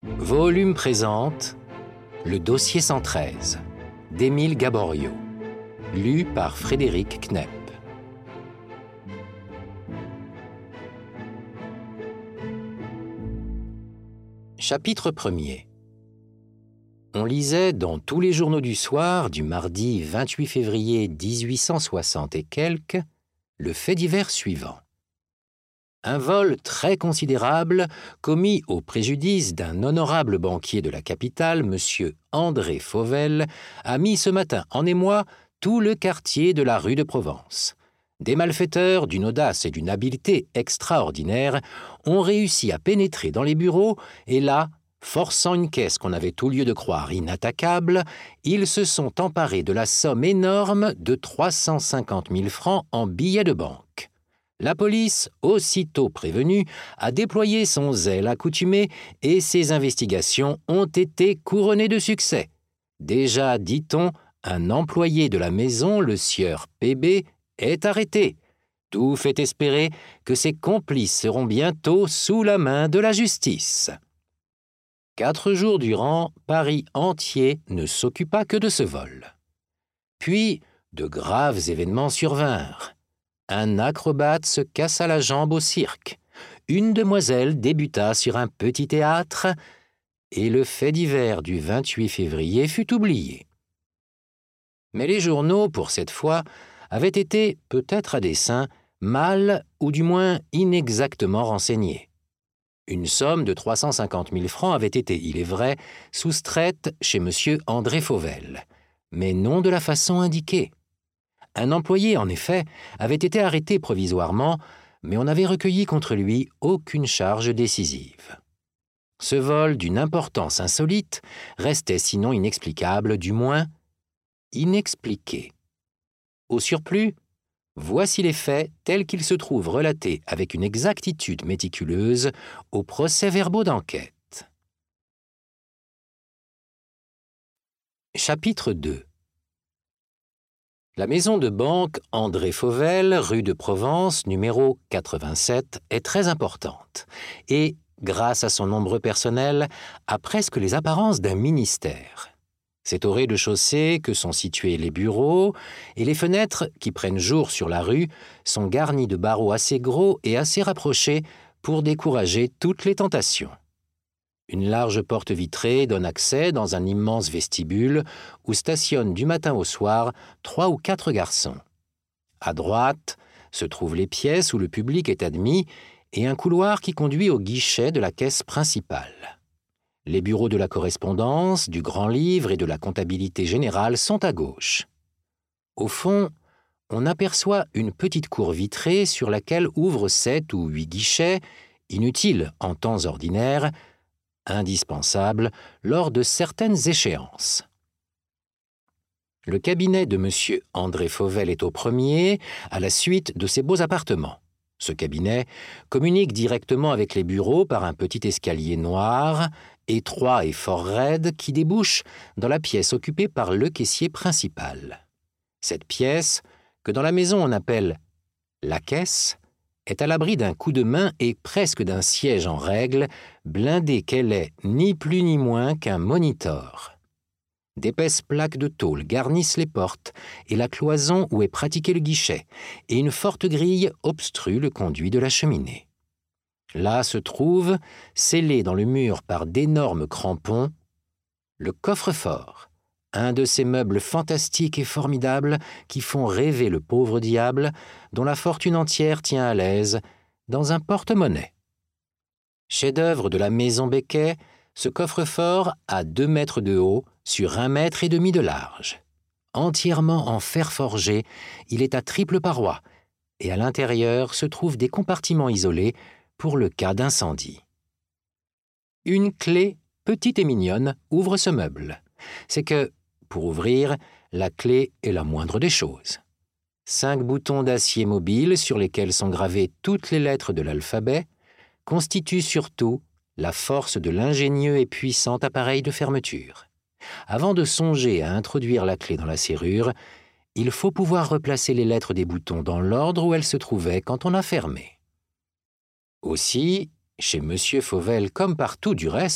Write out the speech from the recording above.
Volume présente Le dossier 113 d'Émile Gaboriau, lu par Frédéric Knepp. Chapitre 1er. On lisait dans tous les journaux du soir du mardi 28 février 1860 et quelques le fait divers suivant. Un vol très considérable commis au préjudice d'un honorable banquier de la capitale, M. André Fauvel, a mis ce matin en émoi tout le quartier de la rue de Provence. Des malfaiteurs d'une audace et d'une habileté extraordinaires ont réussi à pénétrer dans les bureaux et là, forçant une caisse qu'on avait tout lieu de croire inattaquable, ils se sont emparés de la somme énorme de 350 000 francs en billets de banque. La police, aussitôt prévenue, a déployé son zèle accoutumé et ses investigations ont été couronnées de succès. Déjà, dit-on, un employé de la maison, le sieur P.B., est arrêté. Tout fait espérer que ses complices seront bientôt sous la main de la justice. 4 jours durant, Paris entier ne s'occupa que de ce vol. Puis, de graves événements survinrent. Un acrobate se cassa la jambe au cirque, une demoiselle débuta sur un petit théâtre, et le fait divers du 28 février fut oublié. Mais les journaux, pour cette fois, avaient été, peut-être à dessein, mal ou du moins inexactement renseignés. Une somme de 350 000 francs avait été, il est vrai, soustraite chez M. André Fauvel, mais non de la façon indiquée. Un employé, en effet, avait été arrêté provisoirement, mais on n'avait recueilli contre lui aucune charge décisive. Ce vol d'une importance insolite restait sinon inexplicable, du moins inexpliqué. Au surplus, voici les faits tels qu'ils se trouvent relatés avec une exactitude méticuleuse aux procès-verbaux d'enquête. Chapitre 2. La maison de banque André Fauvel, rue de Provence, numéro 87, est très importante et, grâce à son nombreux personnel, a presque les apparences d'un ministère. C'est au rez-de-chaussée que sont situés les bureaux et les fenêtres, qui prennent jour sur la rue, sont garnies de barreaux assez gros et assez rapprochés pour décourager toutes les tentations. Une large porte vitrée donne accès dans un immense vestibule où stationnent du matin au soir 3 ou 4 garçons. À droite se trouvent les pièces où le public est admis et un couloir qui conduit au guichet de la caisse principale. Les bureaux de la correspondance, du grand livre et de la comptabilité générale sont à gauche. Au fond, on aperçoit une petite cour vitrée sur laquelle ouvrent 7 ou 8 guichets, inutiles en temps ordinaires, indispensable lors de certaines échéances. Le cabinet de M. André Fauvel est au premier, à la suite de ses beaux appartements. Ce cabinet communique directement avec les bureaux par un petit escalier noir, étroit et fort raide, qui débouche dans la pièce occupée par le caissier principal. Cette pièce, que dans la maison on appelle la caisse, est à l'abri d'un coup de main et presque d'un siège en règle, blindée qu'elle est ni plus ni moins qu'un monitor. D'épaisses plaques de tôle garnissent les portes et la cloison où est pratiqué le guichet, et une forte grille obstrue le conduit de la cheminée. Là se trouve, scellé dans le mur par d'énormes crampons, le coffre-fort, un de ces meubles fantastiques et formidables qui font rêver le pauvre diable dont la fortune entière tient à l'aise dans un porte-monnaie. Chef-d'œuvre de la maison Becquet, ce coffre-fort a 2 mètres de haut sur 1,5 mètre de large. Entièrement en fer forgé, il est à triple paroi et à l'intérieur se trouvent des compartiments isolés pour le cas d'incendie. Une clé, petite et mignonne, ouvre ce meuble. C'est que, pour ouvrir, la clé est la moindre des choses. 5 boutons d'acier mobile sur lesquels sont gravées toutes les lettres de l'alphabet constituent surtout la force de l'ingénieux et puissant appareil de fermeture. Avant de songer à introduire la clé dans la serrure, il faut pouvoir replacer les lettres des boutons dans l'ordre où elles se trouvaient quand on a fermé. Aussi, chez M. Fauvel comme partout du reste,